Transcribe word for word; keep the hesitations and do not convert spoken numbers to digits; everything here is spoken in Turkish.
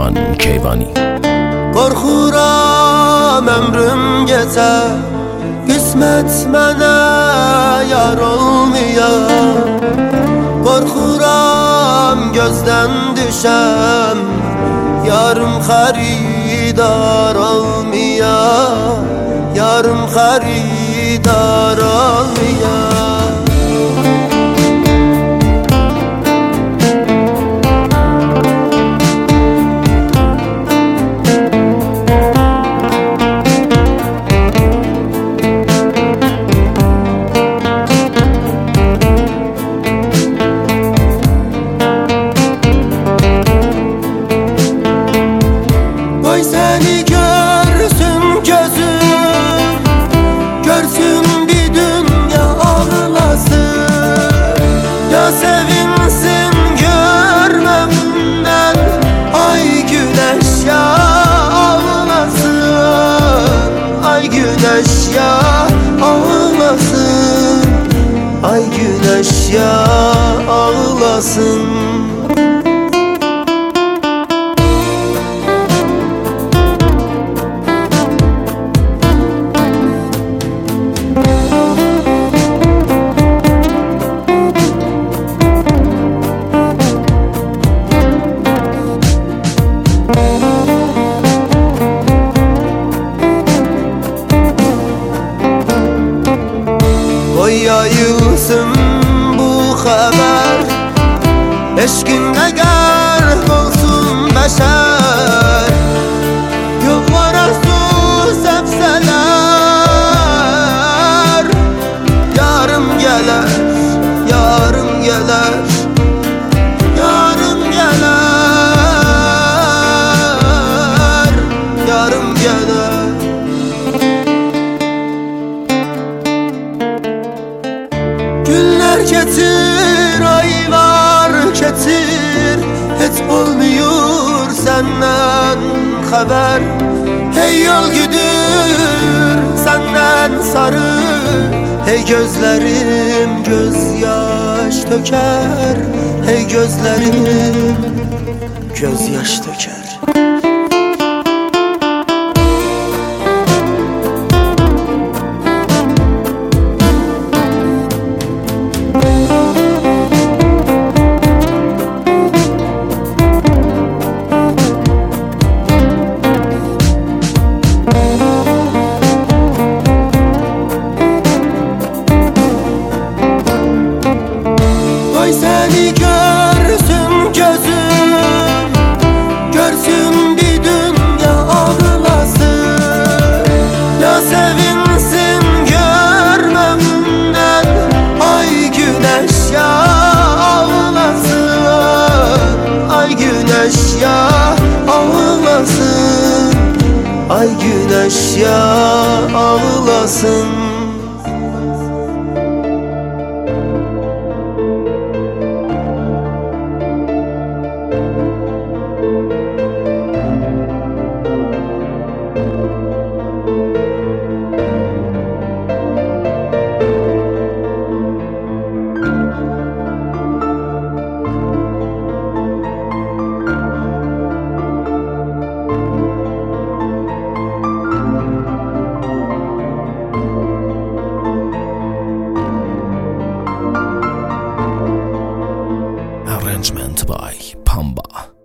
Keyvan Keyvani. Qorxuram ömrüm geçə, qismət mənə yar olmaya. Qorxuram gözdən düşəm, yarım xaridar olmaya, yarım xaridar olmaya. Qoy səni görsün gözüm, görsün bir dünya ağlasın. Ya sevinsin görmemden, ay güneş ya ağlasın. Ay güneş ya ağlasın, ay güneş ya ağlasın. Qoy yayılsın bu xəbər, eşqində qərq olsun bəşər. Yollara su səpsələr, yarım gələr, yarım gələr, yarım gələr, yarım gələr. Günler keçir, aylar keçir, hiç olmuyor senden haber. Hey yol güdür senden sarı, hey gözlerim gözyaş döker, hey gözlerim gözyaş döker. Qoy səni görsün gözüm, görsün bir dünya ağlasın. Ya sevinsin görmemden, ay güneş ya ağlasın. Ay güneş ya ağlasın, ay güneş ya ağlasın. Arrangement by Pamba.